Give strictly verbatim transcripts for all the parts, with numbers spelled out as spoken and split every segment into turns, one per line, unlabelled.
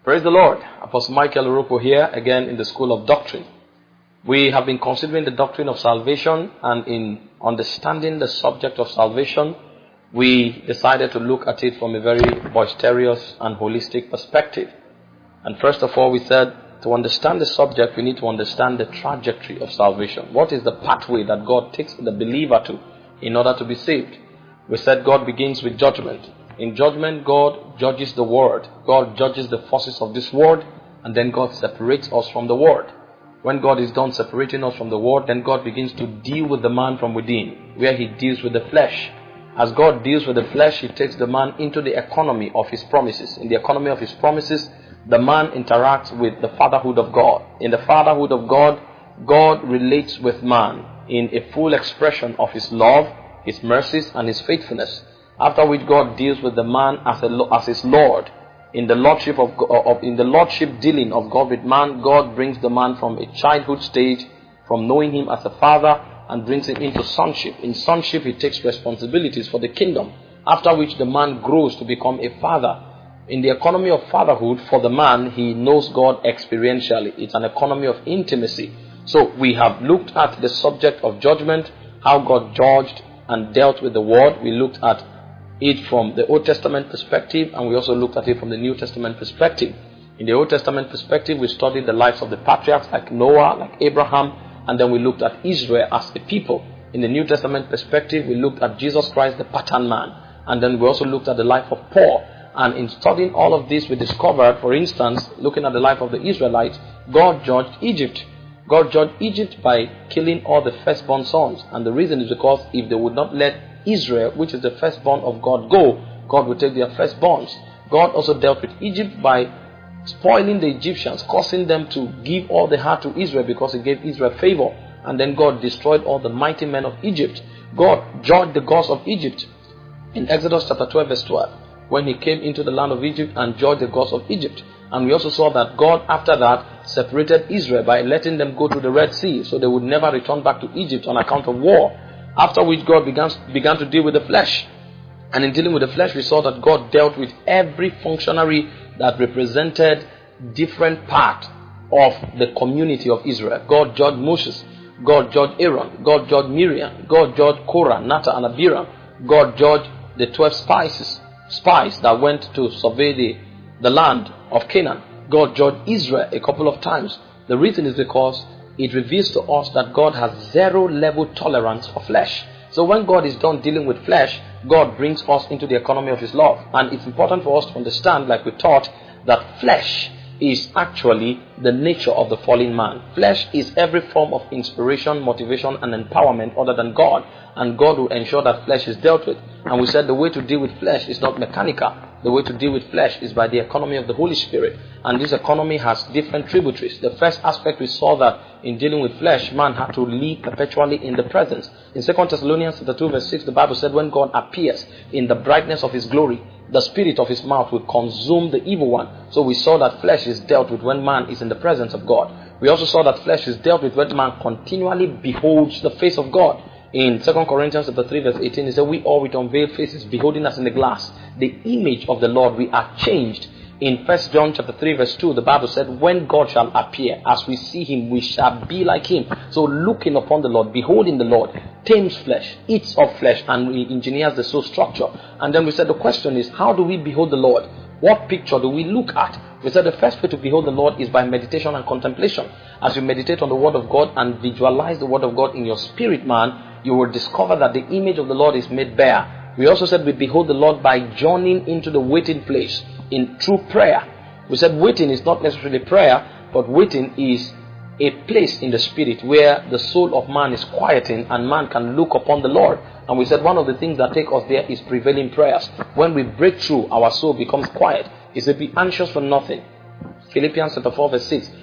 Praise the Lord. Apostle Michael Oropo here, again in the School of Doctrine. We have been considering the doctrine of salvation, and in understanding the subject of salvation, we decided to look at it from a very boisterous and holistic perspective. And first of all, we said to understand the subject, we need to understand the trajectory of salvation. What is the pathway that God takes the believer to in order to be saved? We said God begins with judgment. In judgment, God judges the world. God judges the forces of this world, and then God separates us from the world. When God is done separating us from the world, then God begins to deal with the man from within, where he deals with the flesh. As God deals with the flesh, he takes the man into the economy of his promises. In the economy of his promises, the man interacts with the fatherhood of God. In the fatherhood of God, God relates with man in a full expression of his love, his mercies, and his faithfulness. After which God deals with the man as a as his Lord. In the lordship of, of in the lordship dealing of God with man, God brings the man from a childhood stage, from knowing him as a father, and brings him into sonship. In sonship, he takes responsibilities for the kingdom. After which the man grows to become a father. In the economy of fatherhood, for the man, he knows God experientially. It's an economy of intimacy. So we have looked at the subject of judgment, how God judged and dealt with the world. We looked at it from the Old Testament perspective, and we also looked at it from the New Testament perspective. In the Old Testament perspective, we studied the lives of the patriarchs like Noah, like Abraham, and then we looked at Israel as a people. In the New Testament perspective, we looked at Jesus Christ, the pattern man, and then we also looked at the life of Paul. And in studying all of this, we discovered, for instance, looking at the life of the Israelites, God judged Egypt. God judged Egypt by killing all the firstborn sons, and the reason is because if they would not let Israel, which is the firstborn of God, go, God would take their firstborns. God also dealt with Egypt by spoiling the Egyptians, causing them to give all they had to Israel because he gave Israel favor. And then God destroyed all the mighty men of Egypt. God judged the gods of Egypt in Exodus chapter twelve verse twelve, when he came into the land of Egypt and judged the gods of Egypt. And we also saw that God after that separated Israel by letting them go to the Red Sea, so they would never return back to Egypt on account of war. After which God began, began to deal with the flesh. And in dealing with the flesh, we saw that God dealt with every functionary that represented different part of the community of Israel. God judged Moses. God judged Aaron. God judged Miriam. God judged Korah, Nathan, and Abiram. God judged the twelve spies, spies that went to survey the, the land of Canaan. God judged Israel a couple of times. The reason is because it reveals to us that God has zero level tolerance for flesh. So when God is done dealing with flesh, God brings us into the economy of his love. And it's important for us to understand, like we taught, that flesh is actually the nature of the fallen man. Flesh is every form of inspiration, motivation, and empowerment other than God. And God will ensure that flesh is dealt with. And we said the way to deal with flesh is not mechanical. The way to deal with flesh is by the economy of the Holy Spirit. And this economy has different tributaries. The first aspect, we saw that in dealing with flesh, man had to live perpetually in the presence. In Second Thessalonians two verse six, the Bible said when God appears in the brightness of his glory, the spirit of his mouth will consume the evil one. So we saw that flesh is dealt with when man is in the presence of God. We also saw that flesh is dealt with when man continually beholds the face of God. In Second Corinthians three verse eighteen, it said, we all with unveiled faces, beholding as in the glass the image of the Lord, we are changed. In First John chapter three verse two, the Bible said, when God shall appear, as we see him, we shall be like him. So looking upon the Lord, beholding the Lord, tames flesh, eats of flesh, and engineers the soul structure. And then we said the question is, how do we behold the Lord? What picture do we look at? We said the first way to behold the Lord is by meditation and contemplation. As you meditate on the word of God and visualize the word of God in your spirit man, you will discover that the image of the Lord is made bare. We also said we behold the Lord by journeying into the waiting place in true prayer. We said waiting is not necessarily prayer, but waiting is a place in the spirit where the soul of man is quieting and man can look upon the Lord. And we said one of the things that take us there is prevailing prayers. When we break through, our soul becomes quiet. It said, be anxious for nothing. Philippians chapter four verse six.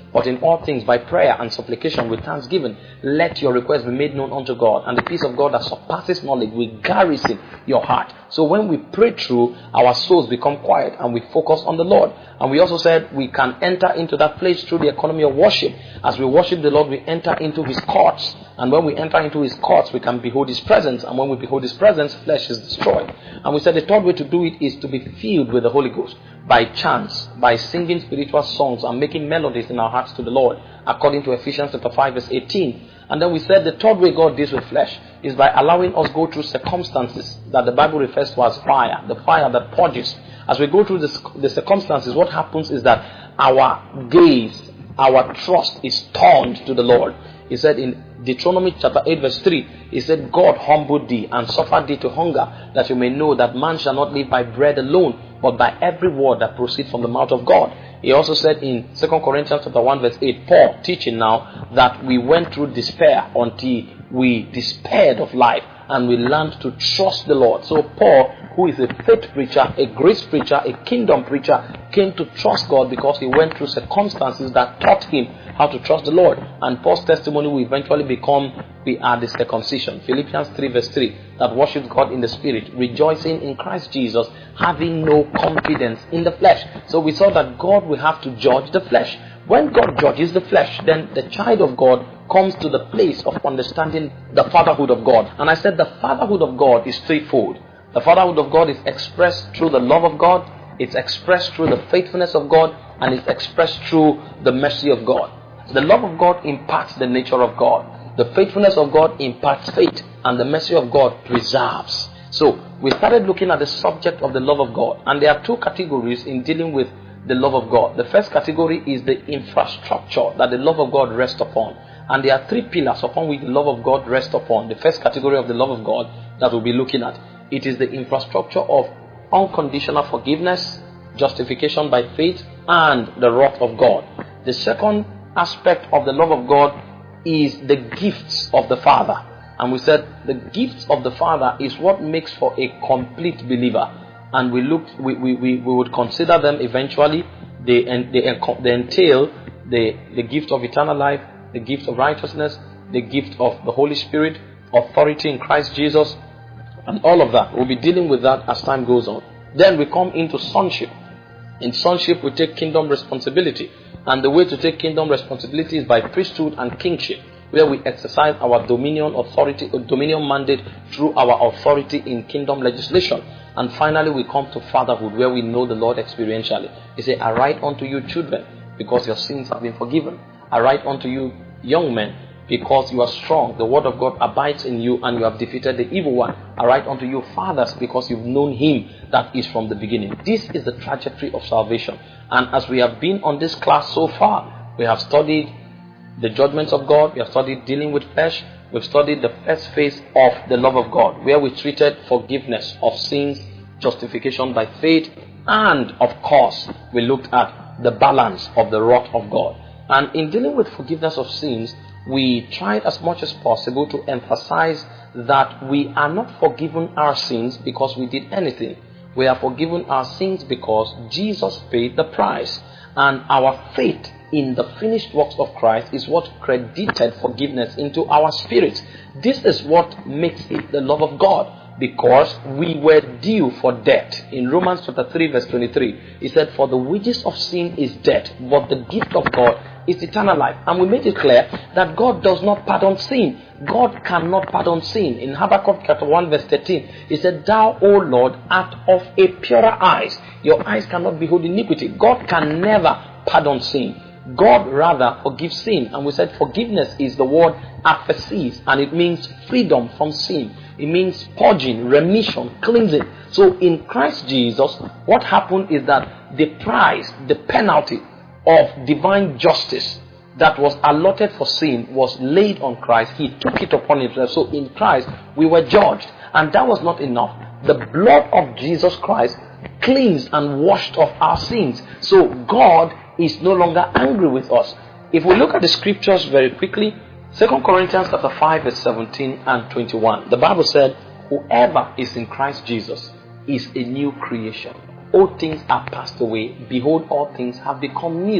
But in all things, by prayer and supplication with thanksgiving, let your requests be made known unto God. And the peace of God that surpasses knowledge will garrison your heart. So when we pray through, our souls become quiet and we focus on the Lord. And we also said we can enter into that place through the economy of worship. As we worship the Lord, we enter into His courts. And when we enter into His courts, we can behold His presence. And when we behold His presence, flesh is destroyed. And we said the third way to do it is to be filled with the Holy Ghost. By chants, by singing spiritual songs and making melodies in our hearts to the Lord, according to Ephesians chapter five verse eighteen. And then we said the third way God deals with flesh is by allowing us go through circumstances that the Bible refers to as fire, the fire that purges. As we go through the, the circumstances, what happens is that our gaze, our trust is turned to the Lord. He said in Deuteronomy chapter eight verse three, He said, God humbled thee and suffered thee to hunger, that you may know that man shall not live by bread alone, but by every word that proceeds from the mouth of God. He also said in Second Corinthians chapter one verse eight, Paul teaching now that we went through despair until we despaired of life and we learned to trust the Lord. So Paul, who is a faith preacher, a grace preacher, a kingdom preacher, came to trust God because he went through circumstances that taught him how to trust the Lord. And Paul's testimony will eventually become, we are the circumcision. Philippians three verse three, that worships God in the spirit, rejoicing in Christ Jesus, having no confidence in the flesh. So we saw that God will have to judge the flesh. When God judges the flesh, then the child of God comes to the place of understanding the fatherhood of God. And I said the fatherhood of God is threefold. The fatherhood of God is expressed through the love of God, it's expressed through the faithfulness of God, and it's expressed through the mercy of God. The love of God imparts the nature of God. The faithfulness of God imparts faith, and the mercy of God preserves. So we started looking at the subject of the love of God, and there are two categories in dealing with the love of God. The first category is the infrastructure that the love of God rests upon. And there are three pillars upon which the love of God rests upon. The first category of the love of God that we'll be looking at, it is the infrastructure of unconditional forgiveness, justification by faith, and the wrath of God. The second aspect of the love of God is the gifts of the Father. And we said the gifts of the Father is what makes for a complete believer. And we looked, we, we, we, we would consider them eventually. They, they, they entail the, the gift of eternal life, the gift of righteousness, the gift of the Holy Spirit, authority in Christ Jesus, and all of that. We'll be dealing with that as time goes on. Then we come into sonship. In sonship, we take kingdom responsibility. And the way to take kingdom responsibility is by priesthood and kingship, where we exercise our dominion authority, or dominion mandate through our authority in kingdom legislation. And finally, we come to fatherhood, where we know the Lord experientially. He said, I write unto you children, because your sins have been forgiven. I write unto you young men, because you are strong. The word of God abides in you, and you have defeated the evil one. I write unto you fathers, because you've known him that is from the beginning. This is the trajectory of salvation. And as we have been on this class so far, we have studied the judgments of God, we have studied dealing with flesh, we've studied the first phase of the love of God, where we treated forgiveness of sins, justification by faith, and of course, we looked at the balance of the wrath of God. And in dealing with forgiveness of sins, we tried as much as possible to emphasize that we are not forgiven our sins because we did anything. We are forgiven our sins because Jesus paid the price. And our faith in the finished works of Christ is what credited forgiveness into our spirits. This is what makes it the love of God, because we were due for death. In Romans chapter three verse twenty-three, he said, for the wages of sin is death, but the gift of God is eternal life. And we made it clear that God does not pardon sin. God cannot pardon sin. In Habakkuk chapter one verse thirteen, he said, thou, O Lord, art of a purer eyes. Your eyes cannot behold iniquity. God can never pardon sin. God rather forgives sin. And we said forgiveness is the word aphesis, and it means freedom from sin. It means purging, remission, cleansing. So in Christ Jesus, what happened is that the price, the penalty of divine justice that was allotted for sin was laid on Christ. He took it upon himself. So in Christ, we were judged. And that was not enough. The blood of Jesus Christ cleansed and washed off our sins. So God is no longer angry with us. If we look at the scriptures very quickly, Second Corinthians chapter five verse seventeen and twenty-one, the Bible said, whoever is in Christ Jesus is a new creation. All things are passed away. Behold, all things have become new.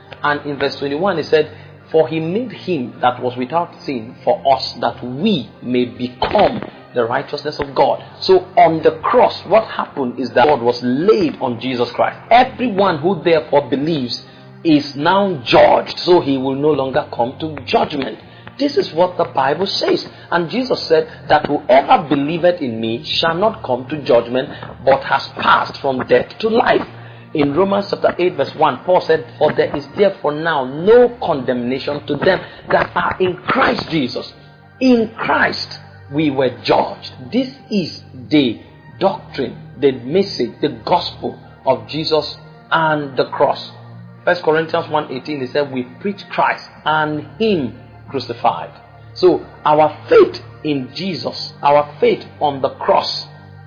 And in verse twenty-one, he said, for he made him that was without sin for us, that we may become the righteousness of God. So on the cross, what happened is that God was laid on Jesus Christ. Everyone who therefore believes is now judged, so he will no longer come to judgment. This is what the Bible says. And Jesus said that whoever believeth in me shall not come to judgment, but has passed from death to life. In Romans chapter eight verse one, Paul said, for there is therefore now no condemnation to them that are in Christ Jesus. In Christ we were judged. This is the doctrine, the message, the gospel of Jesus and the cross. First Corinthians one eighteen, they said, we preach Christ and him crucified. So our faith in Jesus, our faith on the cross,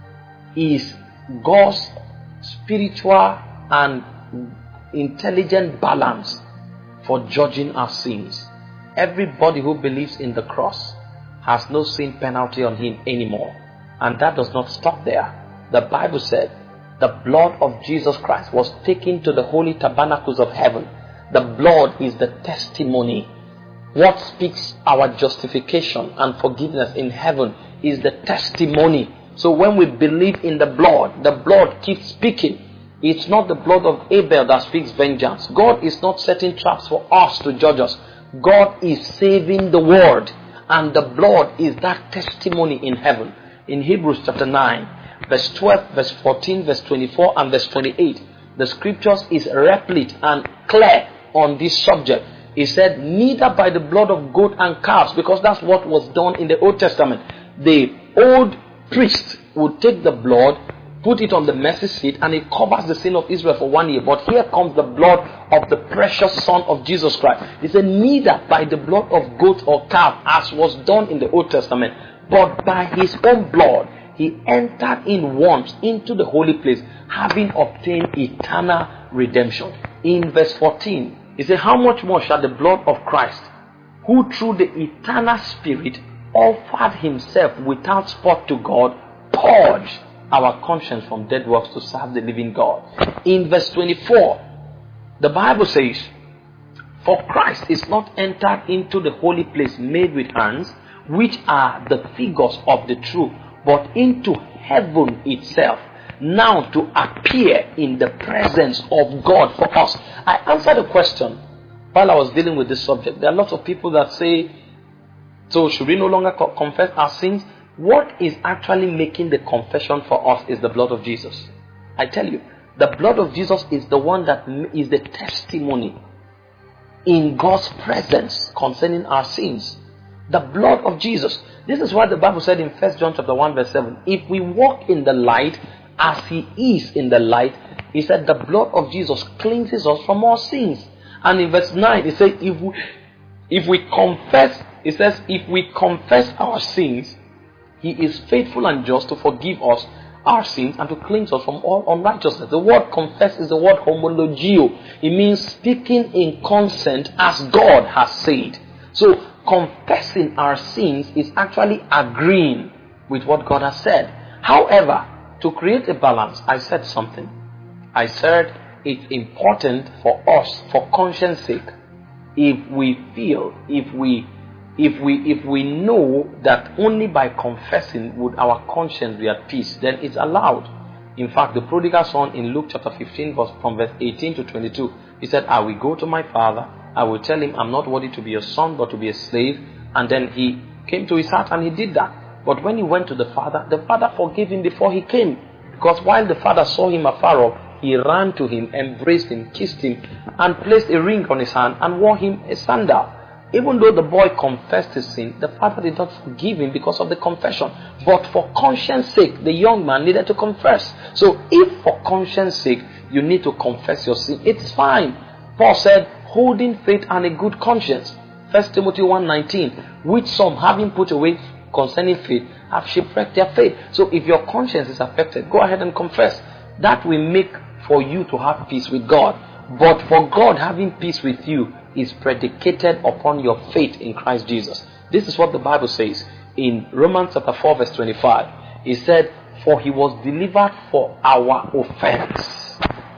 is God's spiritual and intelligent balance for judging our sins. Everybody who believes in the cross has no sin penalty on him anymore. And that does not stop there. The Bible said the blood of Jesus Christ was taken to the holy tabernacles of heaven. The blood is the testimony. What speaks our justification and forgiveness in heaven is the testimony. So when we believe in the blood, the blood keeps speaking. It's not the blood of Abel that speaks vengeance. God is not setting traps for us to judge us. God is saving the world. And the blood is that testimony in heaven. In Hebrews chapter nine, verse twelve, verse fourteen, verse twenty-four, and verse twenty-eight, the scriptures is replete and clear on this subject. He said, neither by the blood of goat and calves, because that's what was done in the Old Testament. The old priest would take the blood, put it on the mercy seat, and it covers the sin of Israel for one year. But here comes the blood of the precious Son of Jesus Christ. He said, neither by the blood of goat or calf, as was done in the Old Testament, but by his own blood, he entered in once into the holy place, having obtained eternal redemption. In verse fourteen, he said, how much more shall the blood of Christ, who through the eternal Spirit offered himself without spot to God, purge our conscience from dead works to serve the living God. In verse twenty-four, the Bible says, for Christ is not entered into the holy place made with hands, which are the figures of the truth, but into heaven itself, now to appear in the presence of God for us. I answered a question while I was dealing with this subject. There are lots of people that say, so should we no longer co- confess our sins? What is actually making the confession for us is the blood of Jesus. I tell you, the blood of Jesus is the one that is the testimony in God's presence concerning our sins. The blood of Jesus. This is what the Bible said in First John chapter one verse seven. If we walk in the light as he is in the light, he said the blood of Jesus cleanses us from all sins. And in verse nine, he said, if we, if we confess, he says, if we confess our sins, he is faithful and just to forgive us our sins and to cleanse us from all unrighteousness. The word confess is the word homologio. It means speaking in consent as God has said. So confessing our sins is actually agreeing with what God has said. However, to create a balance, I said something. I said it's important for us, for conscience sake, if we feel, if we If we if we know that only by confessing would our conscience be at peace, then it's allowed. In fact, the prodigal son in Luke chapter fifteen, verse, from verse eighteen to twenty-two, he said, I will go to my father, I will tell him I'm not worthy to be a son but to be a slave. And then he came to his heart and he did that. But when he went to the father, the father forgave him before he came. Because while the father saw him afar off, he ran to him, embraced him, kissed him, and placed a ring on his hand and wore him a sandal. Even though the boy confessed his sin, the father did not forgive him because of the confession. But for conscience sake, the young man needed to confess. So if for conscience sake, you need to confess your sin, it's fine. Paul said, holding faith and a good conscience. First Timothy one nineteen, which some having put away concerning faith, have shipwrecked their faith. So if your conscience is affected, go ahead and confess. That will make for you to have peace with God. But for God having peace with you is predicated upon your faith in Christ Jesus. This is what the Bible says in Romans chapter four verse twenty-five. It said, for he was delivered for our offense.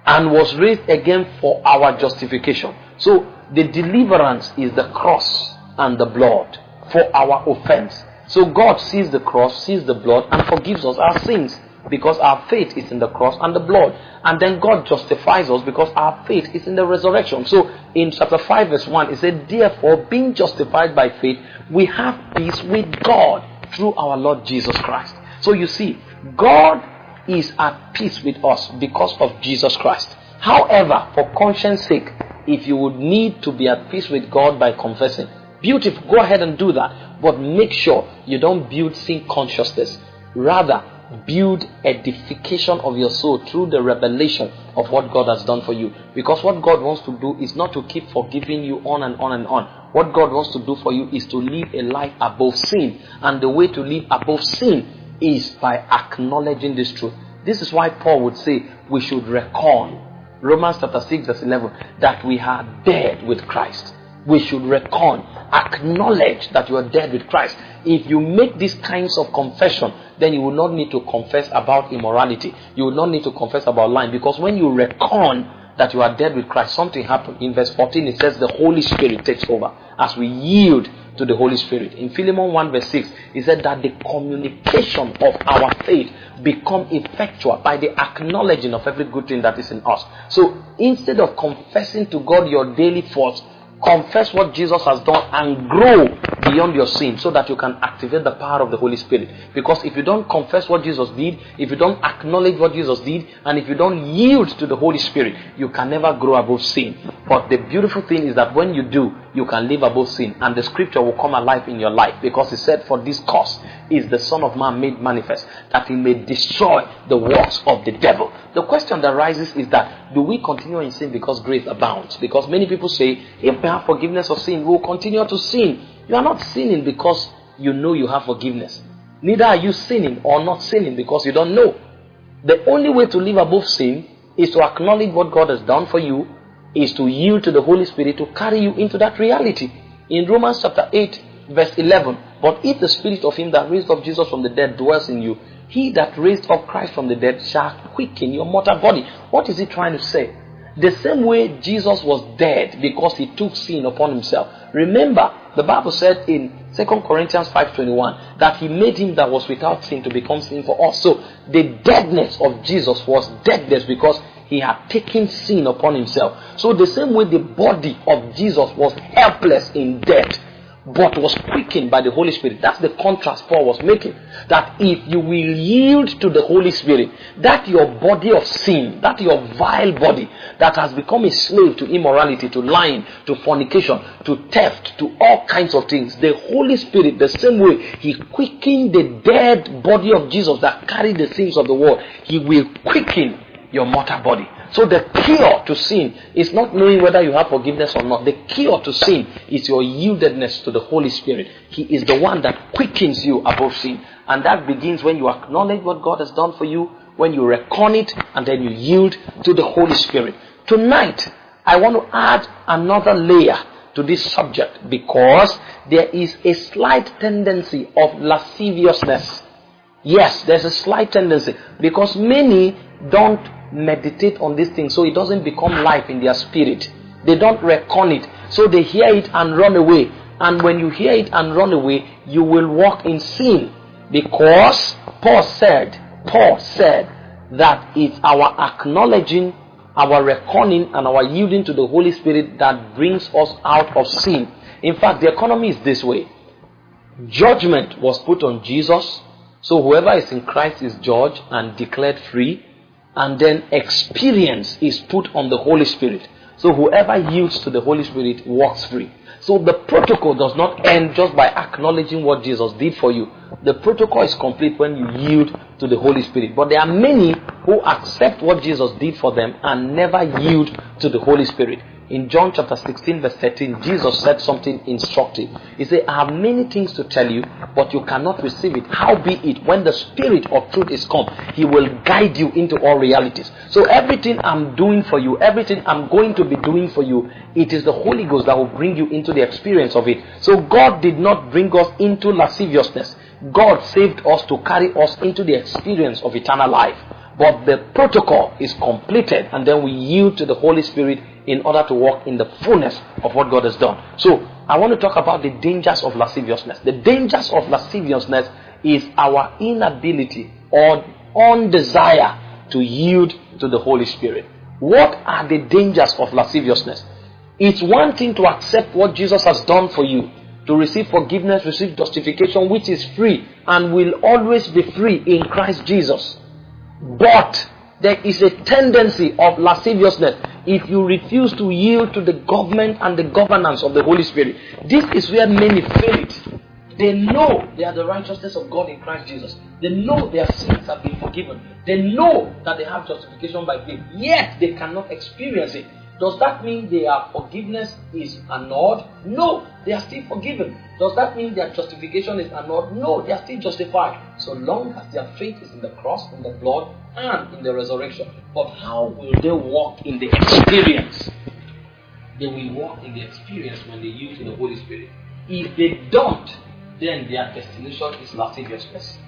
and was raised again for our justification. So the deliverance is the cross and the blood for our offense. So God sees the cross, sees the blood, and forgives us our sins, because our faith is in the cross and the blood. And then God justifies us because our faith is in the resurrection. So in chapter five verse one, it said, therefore, being justified by faith, we have peace with God through our Lord Jesus Christ. So you see, God is at peace with us because of Jesus Christ. However, for conscience sake, if you would need to be at peace with God by confessing, beautiful, go ahead and do that. But make sure you don't build sin consciousness. Rather, build edification of your soul through the revelation of what God has done for you. Because what God wants to do is not to keep forgiving you on and on and on. What God wants to do for you is to live a life above sin. And the way to live above sin is by acknowledging this truth. This is why Paul would say we should reckon, Romans chapter six verse eleven, that we are dead with Christ. We should reckon, acknowledge that you are dead with Christ. If you make these kinds of confession, then you will not need to confess about immorality. You will not need to confess about lying, because when you reckon that you are dead with Christ, something happened. In verse fourteen, it says the Holy Spirit takes over as we yield to the Holy Spirit. In Philemon one verse six, it said that the communication of our faith become effectual by the acknowledging of every good thing that is in us. So instead of confessing to God your daily faults, confess what Jesus has done and grow beyond your sin, so that you can activate the power of the Holy Spirit. Because if you don't confess what Jesus did, if you don't acknowledge what Jesus did, and if you don't yield to the Holy Spirit, you can never grow above sin. But the beautiful thing is that when you do, you can live above sin, and the scripture will come alive in your life, because it said, for this cause is the Son of Man made manifest, that he may destroy the works of the devil. The question that rises is that, do we continue in sin because grace abounds? Because many people say, if we have forgiveness of sin, we will continue to sin. You are not sinning because you know you have forgiveness. Neither are you sinning or not sinning because you don't know. The only way to live above sin is to acknowledge what God has done for you, is to yield to the Holy Spirit to carry you into that reality. In Romans chapter eight verse eleven, but if the spirit of him that raised up Jesus from the dead dwells in you, he that raised up Christ from the dead shall quicken your mortal body. What is he trying to say? The same way Jesus was dead because he took sin upon himself. Remember, the Bible said in Second Corinthians five twenty-one that he made him that was without sin to become sin for us. So the deadness of Jesus was deadness because he had taken sin upon himself. So the same way the body of Jesus was helpless in death, but was quickened by the Holy Spirit. That's the contrast Paul was making. That if you will yield to the Holy Spirit, that your body of sin, that your vile body that has become a slave to immorality, to lying, to fornication, to theft, to all kinds of things, the Holy Spirit, the same way he quickened the dead body of Jesus that carried the sins of the world, he will quicken your mortal body. So the cure to sin is not knowing whether you have forgiveness or not. The cure to sin is your yieldedness to the Holy Spirit. He is the one that quickens you above sin. And that begins when you acknowledge what God has done for you, when you reckon it, and then you yield to the Holy Spirit. Tonight, I want to add another layer to this subject, because there is a slight tendency of lasciviousness. Yes, there's a slight tendency, because many don't meditate on this thing, so it doesn't become life in their spirit. They don't reckon it, so they hear it and run away. And when you hear it and run away, you will walk in sin, because Paul said Paul said that it's our acknowledging, our reckoning, and our yielding to the Holy Spirit that brings us out of sin. In fact, the economy is this way: judgment was put on Jesus, so whoever is in Christ is judged and declared free. And then experience is put on the Holy Spirit. So whoever yields to the Holy Spirit walks free. So the protocol does not end just by acknowledging what Jesus did for you. The protocol is complete when you yield to the Holy Spirit. But there are many who accept what Jesus did for them and never yield to the Holy Spirit. In John chapter sixteen verse thirteen, Jesus said something instructive. He said, I have many things to tell you, but you cannot receive it. Howbeit, when the Spirit of truth is come, he will guide you into all realities. So everything I'm doing for you, everything I'm going to be doing for you, it is the Holy Ghost that will bring you into the experience of it. So God did not bring us into lasciviousness. God saved us to carry us into the experience of eternal life. but the protocol is completed, and then we yield to the Holy Spirit in order to walk in the fullness of what God has done. So I want to talk about the dangers of lasciviousness. The dangers of lasciviousness is our inability or undesire to yield to the Holy Spirit. What are the dangers of lasciviousness? It's one thing to accept what Jesus has done for you, to receive forgiveness, receive justification, which is free and will always be free in Christ Jesus. But there is a tendency of lasciviousness if you refuse to yield to the government and the governance of the Holy Spirit. This is where many fail it. They know they are the righteousness of God in Christ Jesus. They know their sins have been forgiven. They know that they have justification by faith, yet they cannot experience it. Does that mean their forgiveness is annulled? No, they are still forgiven. Does that mean their justification is annulled? No, they are still justified, so long as their faith is in the cross, in the blood, and in the resurrection. But how will they walk in the experience? They will walk in the experience when they yield to the Holy Spirit. If they don't, then their destination is lasciviousness.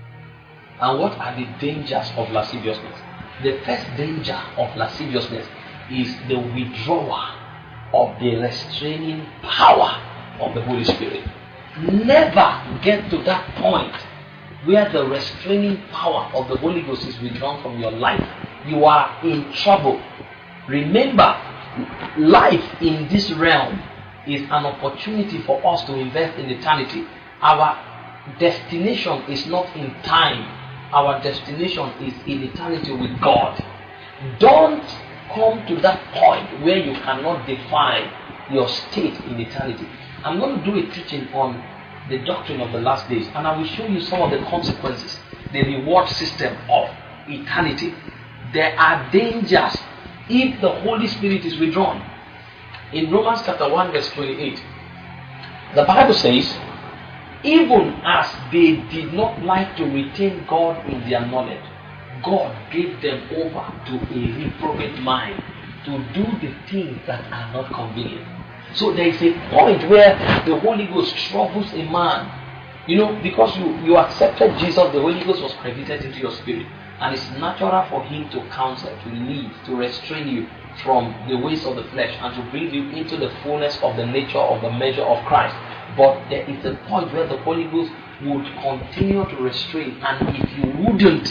And what are the dangers of lasciviousness? The first danger of lasciviousness is the withdrawal of the restraining power of the Holy Spirit. Never get to that point where the restraining power of the Holy Ghost is withdrawn from your life. You are in trouble. Remember, life in this realm is an opportunity for us to invest in eternity. Our destination is not in time. Our destination is in eternity with God. Don't come to that point where you cannot define your state in eternity. I'm going to do a teaching on the doctrine of the last days, and I will show you some of the consequences, the reward system of eternity. There are dangers if the Holy Spirit is withdrawn. In Romans chapter one verse twenty-eight, the Bible says, even as they did not like to retain God in their knowledge, God gave them over to a reprobate mind to do the things that are not convenient. So there is a point where the Holy Ghost troubles a man. You know, because you, you accepted Jesus, the Holy Ghost was credited into your spirit. And it's natural for him to counsel, to lead, to restrain you from the ways of the flesh and to bring you into the fullness of the nature of the measure of Christ. But there is a point where the Holy Ghost would continue to restrain, and if you wouldn't,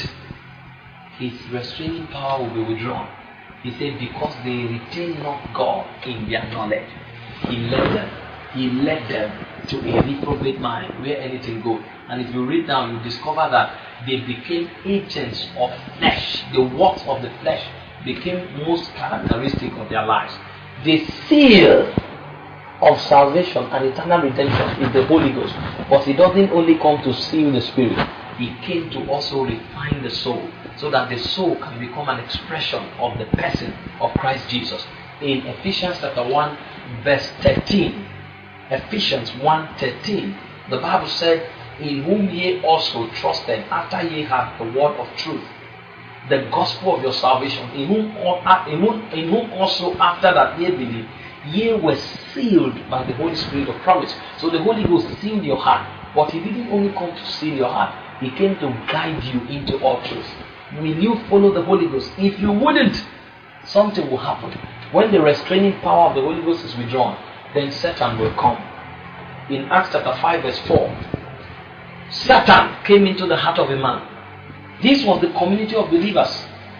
his restraining power will be withdrawn. He said, because they retain not God in their knowledge, he led them. He led them to a reprobate mind where anything goes. And if you read down, you discover that they became agents of flesh. The works of the flesh became most characteristic of their lives. The seal of salvation and eternal redemption is the Holy Ghost. But he doesn't only come to seal the spirit. He came to also refine the soul, so that the soul can become an expression of the person of Christ Jesus. In Ephesians chapter one verse thirteen, Ephesians one thirteen, the Bible said, in whom ye also trusted after ye had the word of truth, the gospel of your salvation, in whom, in whom, in whom also after that ye believed, ye were sealed by the Holy Spirit of promise. So the Holy Ghost sealed your heart, but he didn't only come to seal your heart, he came to guide you into all truth. Will you follow the Holy Ghost? If you wouldn't, something will happen. When the restraining power of the Holy Ghost is withdrawn, then Satan will come. In Acts chapter five verse four, Satan came into the heart of a man. This was the community of believers.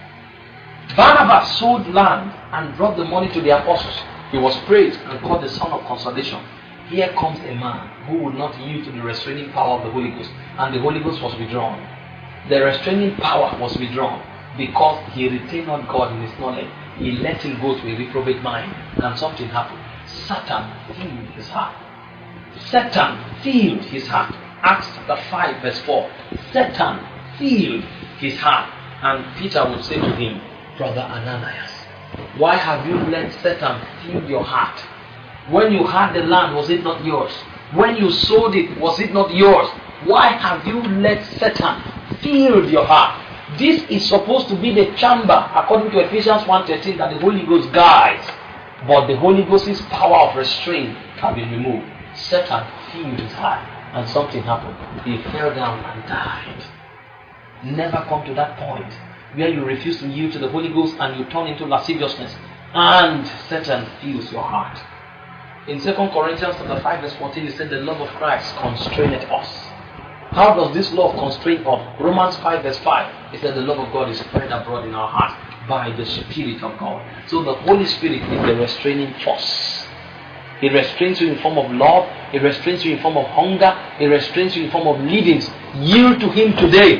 Barnabas sold land and brought the money to the apostles. He was praised and called the son of consolation. Here comes a man who would not yield to the restraining power of the Holy Ghost, and the Holy Ghost was withdrawn. The restraining power was withdrawn because he retained not God in his knowledge. He let him go to a reprobate mind, and something happened. Satan filled his heart. Satan filled his heart. Acts chapter five verse four. Satan filled his heart, and Peter would say to him, Brother Ananias, why have you let Satan fill your heart? When you had the land, was it not yours? When you sold it, was it not yours? Why have you let Satan fill your heart? This is supposed to be the chamber, according to Ephesians one thirteen, that the Holy Ghost guides. But the Holy Ghost's power of restraint has been removed. Satan filled his heart, and something happened. He fell down and died. Never come to that point where you refuse to yield to the Holy Ghost and you turn into lasciviousness, and Satan fills your heart. In Second Corinthians chapter five verse fourteen, it said the love of Christ constraineth us. How does this love constrain us? Romans five verse five, it said the love of God is spread abroad in our hearts by the Spirit of God. So the Holy Spirit is the restraining force. It restrains you in form of love. It restrains you in form of hunger. It restrains you in form of leadings. Yield to Him today.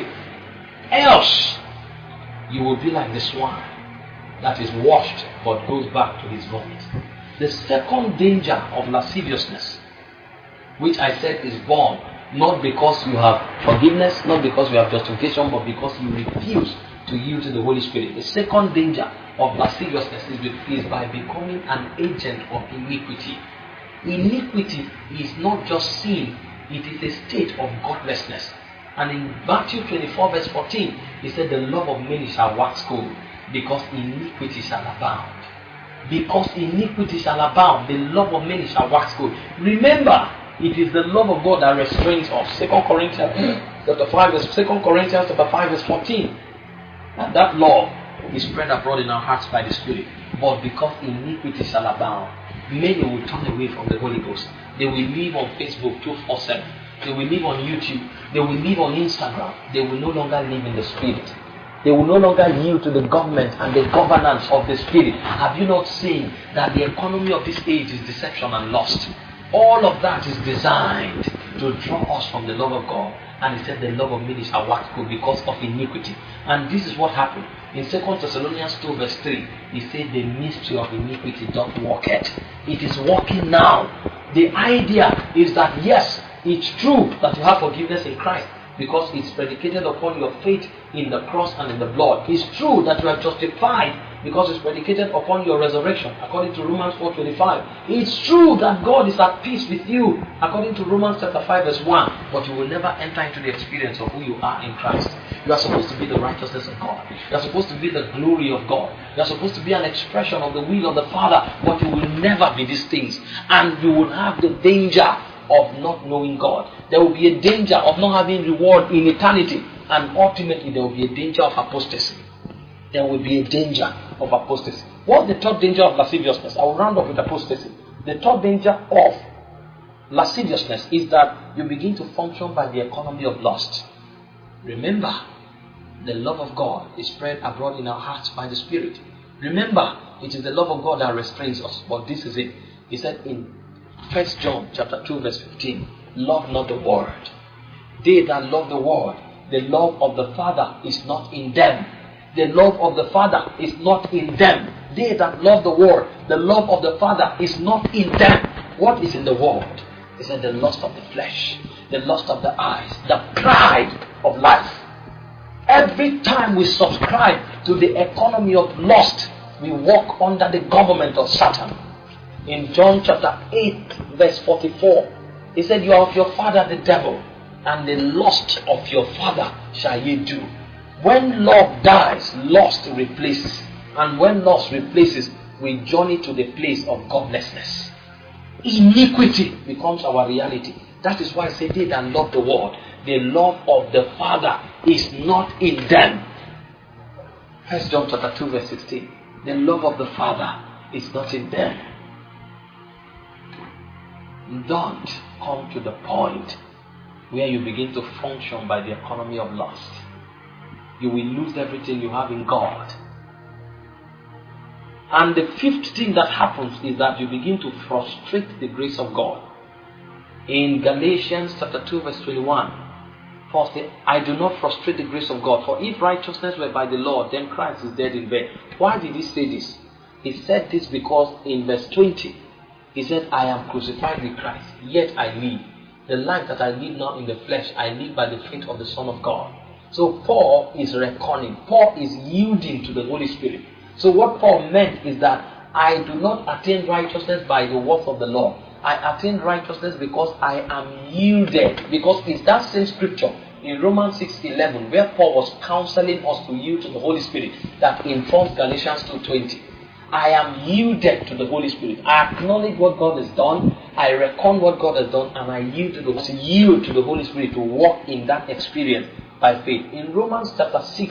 Else, you will be like the swan that is washed but goes back to his vomit. The second danger of lasciviousness, which I said is born not because you have forgiveness, not because you have justification, but because you refuse to yield to the Holy Spirit. The second danger of lasciviousness is, is by becoming an agent of iniquity. Iniquity is not just sin, it is a state of godlessness. And in Matthew twenty-four verse fourteen, he said the love of many shall wax cold, because iniquity shall abound. Because iniquity shall abound, the love of many shall wax cold. Remember, it is the love of God that restrains us. Second Corinthians chapter five verse Second Corinthians chapter five verse fourteen. And that love is spread abroad in our hearts by the Spirit. But because iniquity shall abound, many will turn away from the Holy Ghost. They will live on Facebook two forty-seven. They will live on YouTube. They will live on Instagram. They will no longer live in the Spirit. They will no longer yield to the government and the governance of the Spirit. Have you not seen that the economy of this age is deception and lust? All of that is designed to draw us from the love of God. And he said the love of many shall wax cold because of iniquity. And this is what happened. In Second Thessalonians two verse three, he said the mystery of iniquity doth work it. It is working now. The idea is that yes, it's true that you have forgiveness in Christ because it's predicated upon your faith in the cross and in the blood. It's true that you are justified because it's predicated upon your resurrection, according to Romans four twenty-five. It's true that God is at peace with you, according to Romans chapter five verse one. But you will never enter into the experience of who you are in Christ. You are supposed to be the righteousness of God. You are supposed to be the glory of God. You are supposed to be an expression of the will of the Father. But you will never be these things. And you will have the danger of not knowing God. There will be a danger of not having reward in eternity. And ultimately there will be a danger of apostasy. There will be a danger of apostasy. What's the third danger of lasciviousness? I will round up with apostasy. The third danger of lasciviousness is that you begin to function by the economy of lust. Remember, the love of God is spread abroad in our hearts by the Spirit. Remember, it is the love of God that restrains us. But this is it. He said in First John chapter two verse fifteen, love not the world. They that love the world, the love of the Father is not in them. The love of the Father is not in them. They that love the world, the love of the Father is not in them. What is in the world? It's in the lust of the flesh, the lust of the eyes, the pride of life. Every time we subscribe to the economy of lust, we walk under the government of Satan. In John chapter eight verse forty-four, he said, you are of your father the devil, and the lust of your father shall ye do. When love dies, lust replaces. And when lust replaces, we journey to the place of godlessness. Iniquity becomes our reality. That is why I say they that love the world, the love of the Father is not in them. First John chapter two verse sixteen. The love of the Father is not in them. Don't come to the point where you begin to function by the economy of lust. You will lose everything you have in God. And the fifth thing that happens is that you begin to frustrate the grace of God. In Galatians chapter two verse twenty-one, Paul said, I do not frustrate the grace of God, for if righteousness were by the law, then Christ is dead in vain. Why did he say this? He said this because in verse twenty, he said, I am crucified with Christ, yet I live. The life that I live now in the flesh, I live by the faith of the Son of God. So Paul is reckoning. Paul is yielding to the Holy Spirit. So what Paul meant is that I do not attain righteousness by the works of the law. I attain righteousness because I am yielded. Because it's that same scripture in Romans six eleven where Paul was counseling us to yield to the Holy Spirit that informs Galatians two twenty. I am yielded to the Holy Spirit. I acknowledge what God has done. I reckon what God has done, and I yield to the, yield to the Holy Spirit to walk in that experience by faith. In Romans chapter six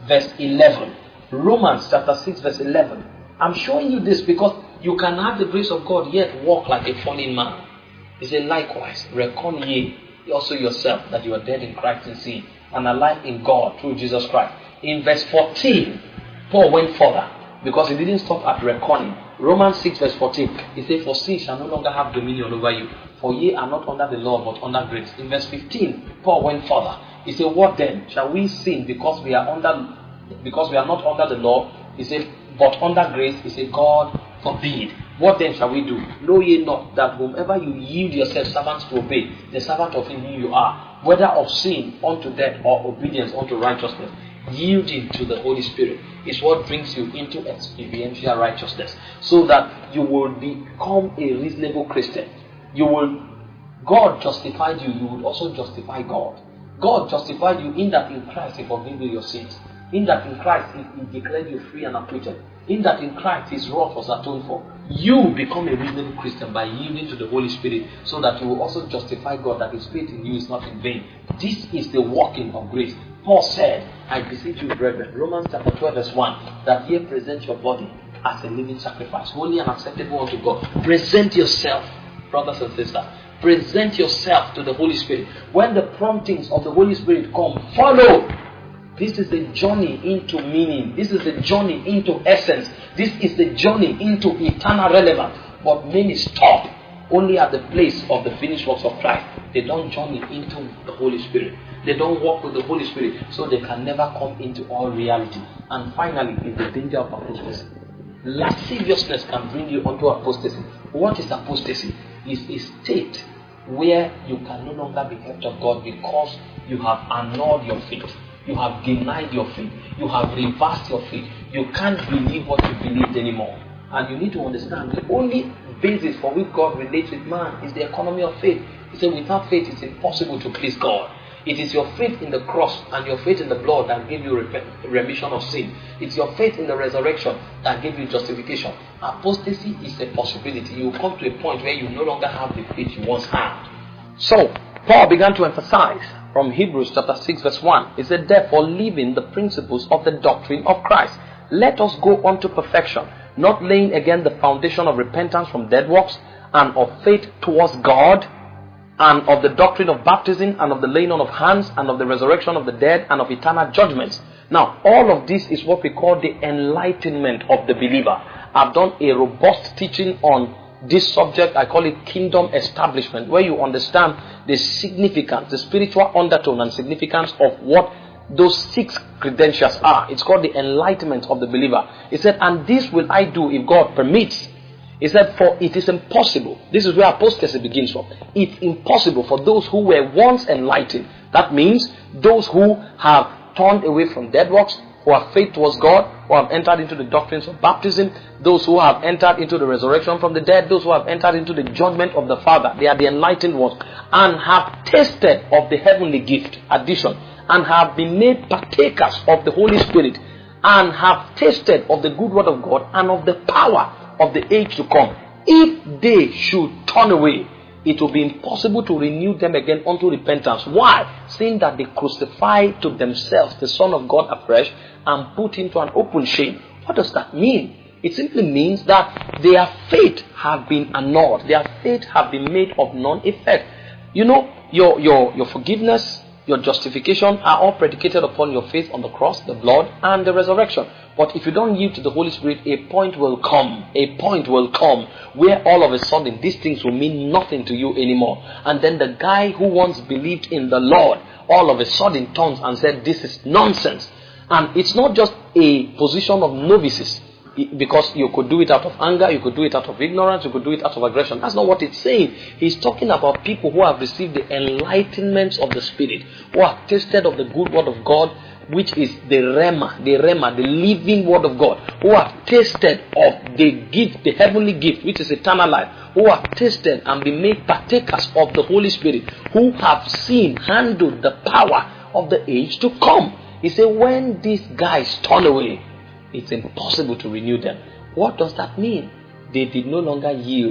verse eleven. Romans chapter six, verse eleven. I'm showing you this because you can have the grace of God yet walk like a fallen man. He said, likewise, reckon ye also yourself that you are dead in Christ in sin and alive in God through Jesus Christ. In verse fourteen, Paul went further because he didn't stop at reckoning. Romans six, verse fourteen, he said, for sin shall no longer have dominion over you, for ye are not under the law but under grace. In verse fifteen, Paul went further. He said, what then? Shall we sin because we are under because we are not under the law? He said, but under grace. He said, God forbid. What then shall we do? Know ye not that whomever you yield yourselves servants to obey, the servant of him whom you are, whether of sin unto death or obedience unto righteousness, yielding to the Holy Spirit is what brings you into experiential righteousness, so that you will become a reasonable Christian. You will, God justified you, you will also justify God. God justified you in that in Christ He forgave you your sins. In that in Christ He, he declared you free and acquitted. In that in Christ His wrath was atoned for. You become a reasonable Christian by yielding to the Holy Spirit, so that you will also justify God that His faith in you is not in vain. This is the working of grace. Paul said, I beseech you, brethren, Romans chapter twelve, verse one, that ye present your body as a living sacrifice, holy and acceptable unto God. Present yourself, brothers and sisters. Present yourself to the Holy Spirit. When the promptings of the Holy Spirit come, follow. This is the journey into meaning. This is the journey into essence. This is the journey into eternal relevance. But many stop only at the place of the finished works of Christ. They don't journey into the Holy Spirit. They don't walk with the Holy Spirit, so they can never come into all reality. And finally, is the danger of apostasy. Lasciviousness can bring you onto apostasy. What is apostasy? It's a state where you can no longer be helped of God because you have annulled your faith. You have denied your faith. You have reversed your faith. You can't believe what you believed anymore. And you need to understand the only basis for which God relates with man is the economy of faith. He said without faith it's impossible to please God. It is your faith in the cross and your faith in the blood that gave you remission of sin. It's your faith in the resurrection that gave you justification. Apostasy is a possibility. You will come to a point where you no longer have the faith you once had. So, Paul began to emphasize from Hebrews chapter six, verse one. He said, therefore, leaving the principles of the doctrine of Christ, let us go on to perfection, not laying again the foundation of repentance from dead works and of faith towards God, and of the doctrine of baptism, and of the laying on of hands, and of the resurrection of the dead, and of eternal judgments. Now, all of this is what we call the enlightenment of the believer. I've done a robust teaching on this subject. I call it kingdom establishment, where you understand the significance, the spiritual undertone and significance of what those six credentials are. It's called the enlightenment of the believer. He said, and this will I do if God permits. He said, for it is impossible. This is where apostasy begins from. It's impossible for those who were once enlightened. That means those who have turned away from dead works, who have faith towards God, who have entered into the doctrines of baptism, those who have entered into the resurrection from the dead, those who have entered into the judgment of the Father. They are the enlightened ones, and have tasted of the heavenly gift, addition, and have been made partakers of the Holy Spirit, and have tasted of the good word of God and of the power of the age to come. If they should turn away, it will be impossible to renew them again unto repentance. Why? Seeing that they crucify to themselves the Son of God afresh and put him to an open shame. What does that mean? It simply means that their faith have been annulled. Their faith have been made of non-effect. You know, your, your, your forgiveness, your justification are all predicated upon your faith on the cross, the blood, and the resurrection. But if you don't yield to the Holy Spirit, a point will come, a point will come where all of a sudden these things will mean nothing to you anymore. And then the guy who once believed in the Lord, all of a sudden turns and said, this is nonsense. And it's not just a position of novices, because you could do it out of anger, you could do it out of ignorance, you could do it out of aggression. That's not what it's saying. He's talking about people who have received the enlightenment of the Spirit, who have tasted of the good word of God, which is the Rhema, the Rhema, the living word of God, who have tasted of the gift, the heavenly gift, which is eternal life, who have tasted and been made partakers of the Holy Spirit, who have seen, handled the power of the age to come. He said, when these guys turn away, it's impossible to renew them. What does that mean? They did no longer yield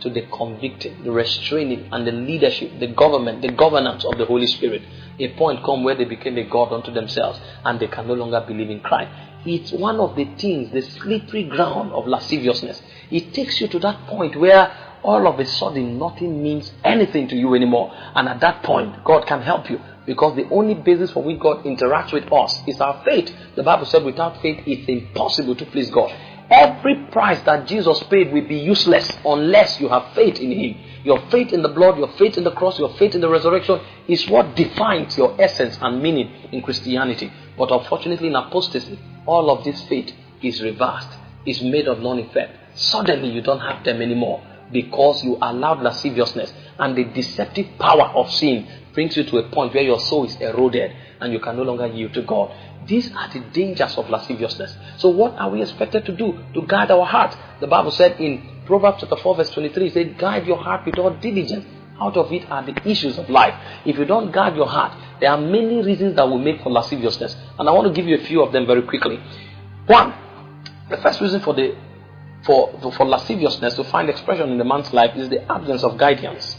to the convicting, the restraining, and the leadership, the government, the governance of the Holy Spirit. A point come where they became a god unto themselves and they can no longer believe in Christ. It's one of the things, the slippery ground of lasciviousness. It takes you to that point where all of a sudden nothing means anything to you anymore. And at that point, God can help you. Because the only basis for which God interacts with us is our faith. The Bible said without faith it's impossible to please God. Every price that Jesus paid will be useless unless you have faith in Him. Your faith in the blood, your faith in the cross, your faith in the resurrection is what defines your essence and meaning in Christianity. But unfortunately in apostasy, all of this faith is reversed, is made of non-effect. Suddenly you don't have them anymore because you allowed lasciviousness, and the deceptive power of sin brings you to a point where your soul is eroded and you can no longer yield to God. These are the dangers of lasciviousness. So what are we expected to do to guard our heart? The Bible said in Proverbs chapter four verse twenty-three, it said, guide your heart with all diligence. Out of it are the issues of life. If you don't guard your heart, there are many reasons that will make for lasciviousness. And I want to give you a few of them very quickly. One, the first reason for the for, for lasciviousness to find expression in the man's life is the absence of guidance.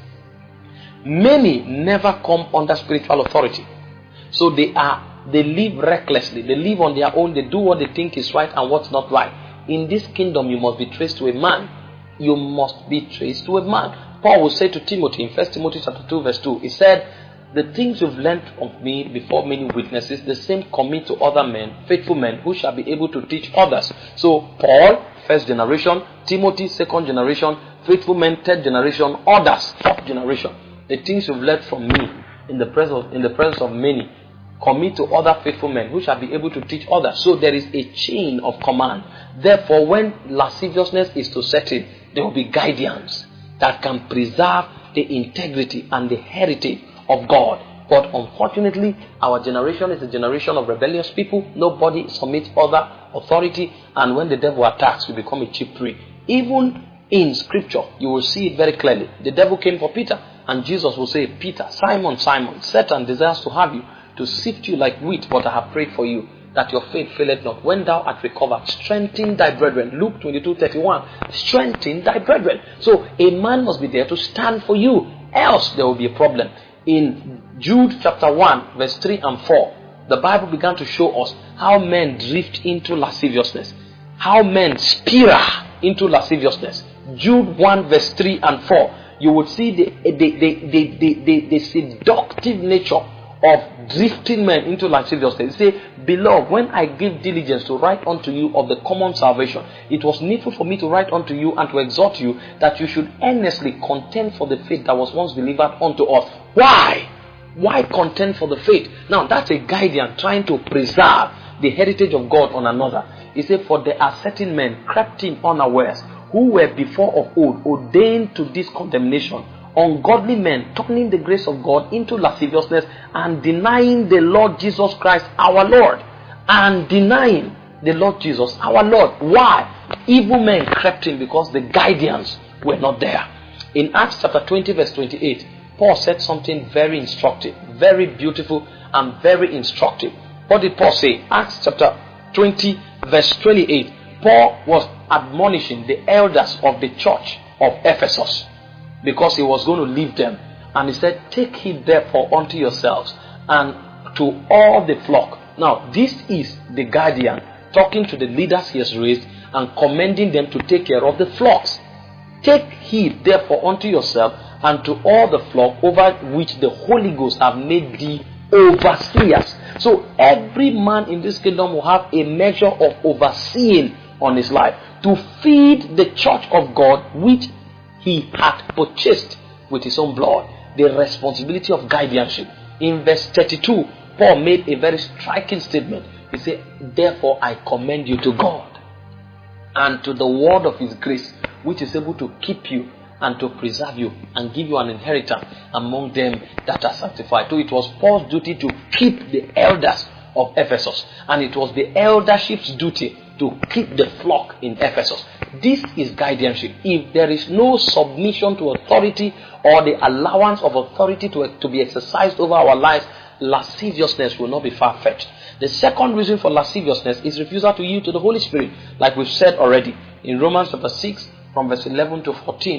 Many never come under spiritual authority. So they are they live recklessly. They live on their own. They do what they think is right and what's not right. In this kingdom, you must be traced to a man. You must be traced to a man. Paul will say to Timothy in First Timothy chapter two verse two, he said, the things you've learned of me before many witnesses, the same commit to other men, faithful men, who shall be able to teach others. So Paul, first generation, Timothy, second generation, faithful men, third generation, others, fourth generation. The things you've learned from me in the presence of, in the presence of many, commit to other faithful men who shall be able to teach others. So there is a chain of command. Therefore, when lasciviousness is to set in, there will be guidance that can preserve the integrity and the heritage of God. But unfortunately, our generation is a generation of rebellious people. Nobody submits other authority, and when the devil attacks, we become a cheap prey. Even in scripture, you will see it very clearly. The devil came for Peter, and Jesus will say, Peter, Simon, Simon, Satan desires to have you, to sift you like wheat, but I have prayed for you, that your faith faileth not. When thou art recovered, strengthen thy brethren. Luke twenty-two thirty-one. Strengthen thy brethren. So a man must be there to stand for you, else there will be a problem. In Jude chapter one, verse three and four, the Bible began to show us how men drift into lasciviousness, how men spiral into lasciviousness. Jude one, verse three and four, you would see the, the, the, the, the, the, the seductive nature of drifting men into lasciviousness. He said, beloved, when I give diligence to write unto you of the common salvation, it was needful for me to write unto you and to exhort you that you should earnestly contend for the faith that was once delivered unto us. Why? Why contend for the faith? Now that's a guardian trying to preserve the heritage of God on another. He said, for there are certain men crept in unawares, who were before of old ordained to this condemnation, ungodly men turning the grace of God into lasciviousness and denying the Lord Jesus Christ our Lord. And denying the Lord Jesus our Lord. Why? Evil men crept in because the guardians were not there. In Acts chapter twenty verse twenty-eight, Paul said something very instructive, very beautiful and very instructive. What did Paul say? Acts chapter twenty verse twenty-eight. Paul was admonishing the elders of the church of Ephesus, because he was going to leave them. And he said, take heed therefore unto yourselves and to all the flock. Now, this is the guardian talking to the leaders he has raised and commending them to take care of the flocks. Take heed therefore unto yourself and to all the flock over which the Holy Ghost have made thee overseers. So every man in this kingdom will have a measure of overseeing on his life to feed the church of God which he had purchased with his own blood. The responsibility of guardianship. In verse thirty-two, Paul made a very striking statement. He said, therefore I commend you to God and to the word of his grace, which is able to keep you and to preserve you and give you an inheritance among them that are sanctified. So it was Paul's duty to keep the elders of Ephesus, and it was the eldership's duty to keep the flock in Ephesus. This is guardianship. If there is no submission to authority or the allowance of authority to, to be exercised over our lives, lasciviousness will not be far-fetched. The second reason for lasciviousness is refusal to yield to the Holy Spirit, like we've said already in Romans chapter six from verse eleven to fourteen.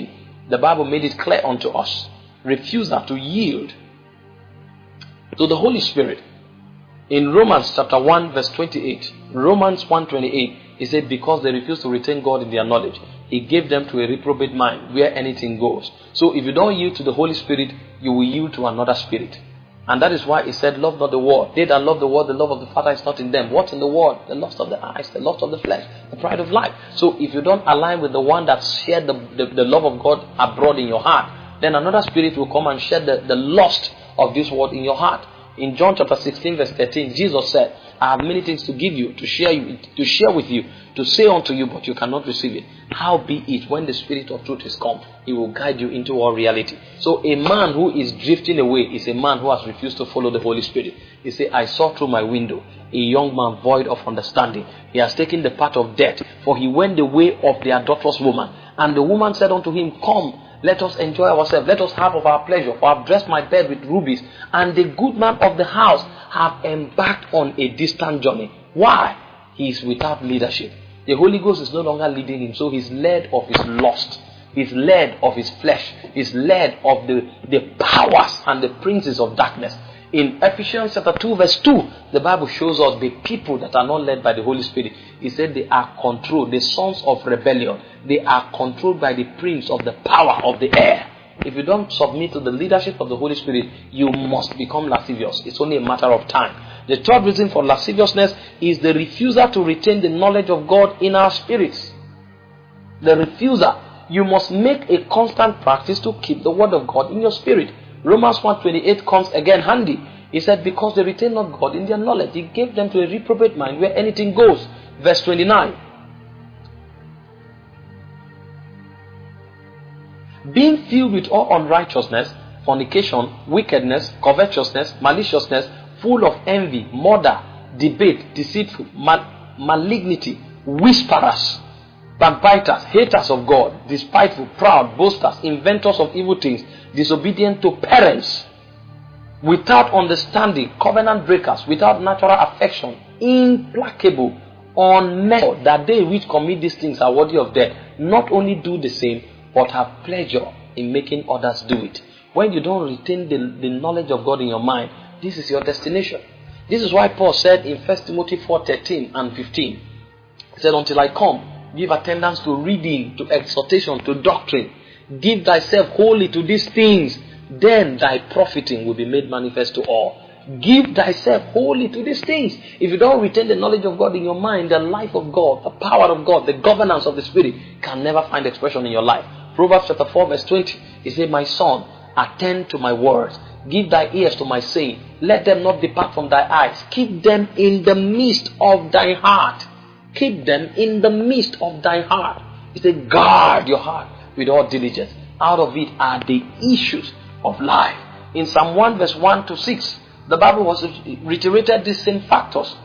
The Bible made it clear unto us. Refusal to yield to the Holy Spirit. In Romans chapter one verse twenty-eight, Romans one twenty-eight, he said, because they refused to retain God in their knowledge, he gave them to a reprobate mind where anything goes. So if you don't yield to the Holy Spirit, you will yield to another spirit. And that is why he said, love not the world. They that love the world, the love of the Father is not in them. What's in the world? The lust of the eyes, the lust of the flesh, the pride of life. So if you don't align with the one that shared the, the, the love of God abroad in your heart, then another spirit will come and shed the, the lust of this world in your heart. In John chapter sixteen verse thirteen, Jesus said, I have many things to give you, to share you, to share with you, to say unto you, but you cannot receive it. How be it, when the Spirit of truth is come, he will guide you into all reality. So a man who is drifting away is a man who has refused to follow the Holy Spirit. He said, I saw through my window a young man void of understanding. He has taken the path of death, for he went the way of the adulterous woman. And the woman said unto him, come, let us enjoy ourselves. Let us have of our pleasure. For I have dressed my bed with rubies. And the good man of the house have embarked on a distant journey. Why? He is without leadership. The Holy Ghost is no longer leading him. So he's led of his lust. He's led of his flesh. He's led of the, the powers and the princes of darkness. In Ephesians chapter two verse two, the Bible shows us the people that are not led by the Holy Spirit. He said they are controlled, the sons of rebellion. They are controlled by the prince of the power of the air. If you don't submit to the leadership of the Holy Spirit, you must become lascivious. It's only a matter of time. The third reason for lasciviousness is the refusal to retain the knowledge of God in our spirits. The refusal. You must make a constant practice to keep the word of God in your spirit. Romans one twenty-eight comes again handy. He said, because they retain not God in their knowledge, he gave them to a reprobate mind where anything goes. Verse twenty-nine. Being filled with all unrighteousness, fornication, wickedness, covetousness, maliciousness, full of envy, murder, debate, deceitful, mal- malignity, whisperers, backbiters, haters of God, despiteful, proud, boasters, inventors of evil things, disobedient to parents, without understanding, covenant breakers, without natural affection, implacable, unmerciful, that they which commit these things are worthy of death, not only do the same, but have pleasure in making others do it. When you don't retain the, the knowledge of God in your mind, this is your destination. This is why Paul said in First Timothy four thirteen and fifteen, he said, until I come, give attendance to reading, to exhortation, to doctrine. Give thyself wholly to these things, then thy profiting will be made manifest to all. Give thyself wholly to these things. If you don't retain the knowledge of God in your mind, the life of God, the power of God, the governance of the Spirit can never find expression in your life. Proverbs chapter four verse twenty, he said, my son, attend to my words. Give thy ears to my saying. Let them not depart from thy eyes. Keep them in the midst of thy heart. Keep them in the midst of thy heart. He said, guard your heart with all diligence. Out of it are the issues of life. In Psalm one verse one to six, the Bible was reiterated these same factors.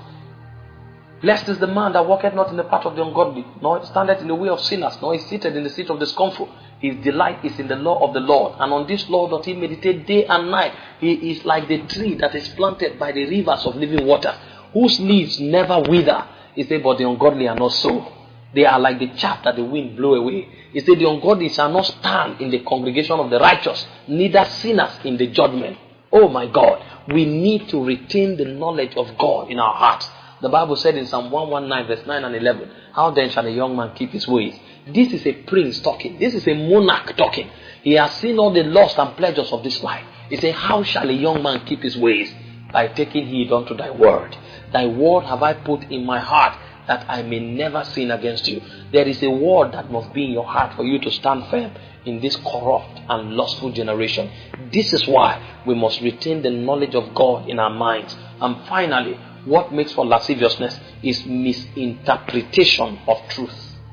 Blessed is the man that walketh not in the path of the ungodly, nor standeth in the way of sinners, nor is seated in the seat of the scornful. His delight is in the law of the Lord, and on this law doth he meditate day and night. He is like the tree that is planted by the rivers of living water, whose leaves never wither. He said, but the ungodly are not so. They are like the chaff that the wind blow away. He said, the ungodly shall not stand in the congregation of the righteous, neither sinners in the judgment. Oh my God, we need to retain the knowledge of God in our hearts. The Bible said in Psalm one nineteen verse nine and eleven, how then shall a young man keep his ways? This is a prince talking. This is a monarch talking. He has seen all the lust and pleasures of this life. He said, how shall a young man keep his ways? By taking heed unto thy word. Thy word have I put in my heart, that I may never sin against you. There is a word that must be in your heart for you to stand firm in this corrupt and lustful generation. This is why we must retain the knowledge of God in our minds. And finally, what makes for lasciviousness is misinterpretation of truth.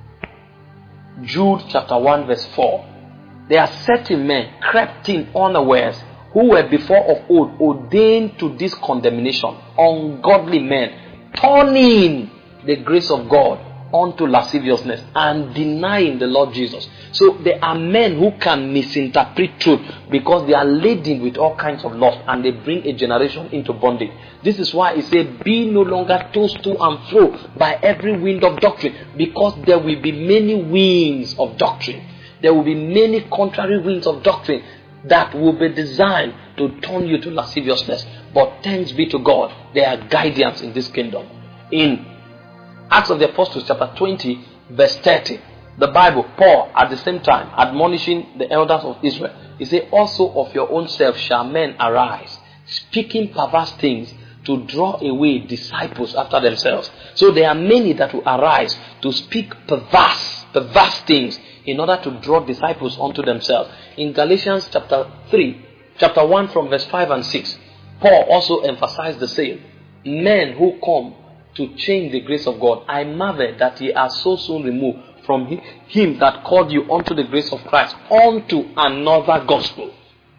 Jude chapter one verse four. There are certain men crept in unawares, who were before of old ordained to this condemnation, ungodly men, turning the grace of God unto lasciviousness and denying the Lord Jesus. So there are men who can misinterpret truth because they are laden with all kinds of lust, and they bring a generation into bondage. This is why he said, be no longer tossed to and fro by every wind of doctrine, because there will be many winds of doctrine. there will be many contrary winds of doctrine that will be designed to turn you to lasciviousness. But thanks be to God, there are guidance in this kingdom. In Acts of the Apostles chapter twenty verse thirty, the Bible, Paul at the same time admonishing the elders of Israel, he said, also of your own self shall men arise, speaking perverse things to draw away disciples after themselves. So there are many that will arise to speak perverse, perverse things in order to draw disciples unto themselves. In Galatians chapter three, chapter one from verse five and six, Paul also emphasized the same. Men who come to change the grace of God, I marvel that ye are so soon removed from him that called you unto the grace of Christ, unto another gospel.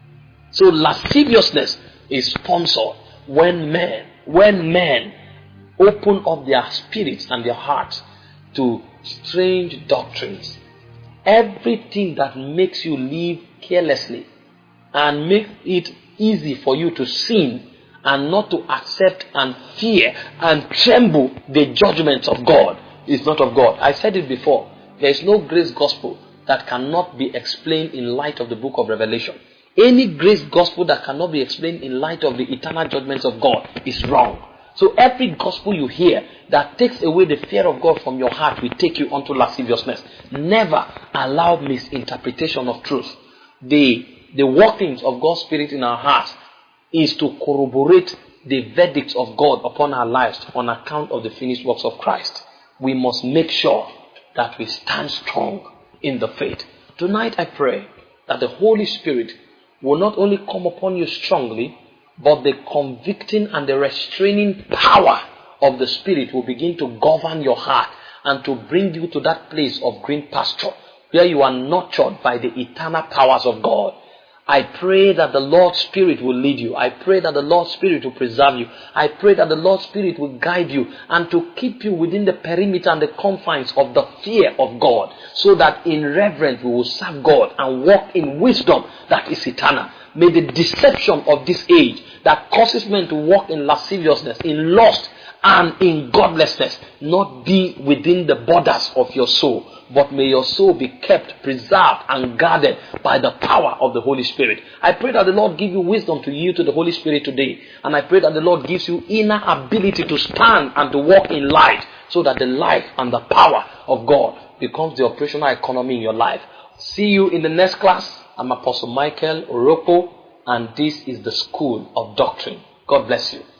So lasciviousness is sponsored when men, when men open up their spirits and their hearts to strange doctrines. Everything that makes you live carelessly and make it easy for you to sin and not to accept and fear and tremble the judgments of God is not of God. I said it before. There is no grace gospel that cannot be explained in light of the book of Revelation. Any grace gospel that cannot be explained in light of the eternal judgments of God is wrong. So every gospel you hear that takes away the fear of God from your heart will take you onto lasciviousness. Never allow misinterpretation of truth. The, the workings of God's Spirit in our hearts is to corroborate the verdicts of God upon our lives on account of the finished works of Christ. We must make sure that we stand strong in the faith. Tonight I pray that the Holy Spirit will not only come upon you strongly, but the convicting and the restraining power of the Spirit will begin to govern your heart and to bring you to that place of green pasture where you are nurtured by the eternal powers of God. I pray that the Lord's Spirit will lead you. I pray that the Lord's Spirit will preserve you. I pray that the Lord's Spirit will guide you and to keep you within the perimeter and the confines of the fear of God, so that in reverence we will serve God and walk in wisdom that is eternal. May the deception of this age that causes men to walk in lasciviousness, in lust, and in godlessness not be within the borders of your soul, but may your soul be kept, preserved, and guarded by the power of the Holy Spirit. I pray that the Lord give you wisdom to yield to the Holy Spirit today. And I pray that the Lord gives you inner ability to stand and to walk in light, so that the life and the power of God becomes the operational economy in your life. See you in the next class. I'm Apostle Michael Orokpo, and this is the School of Doctrine. God bless you.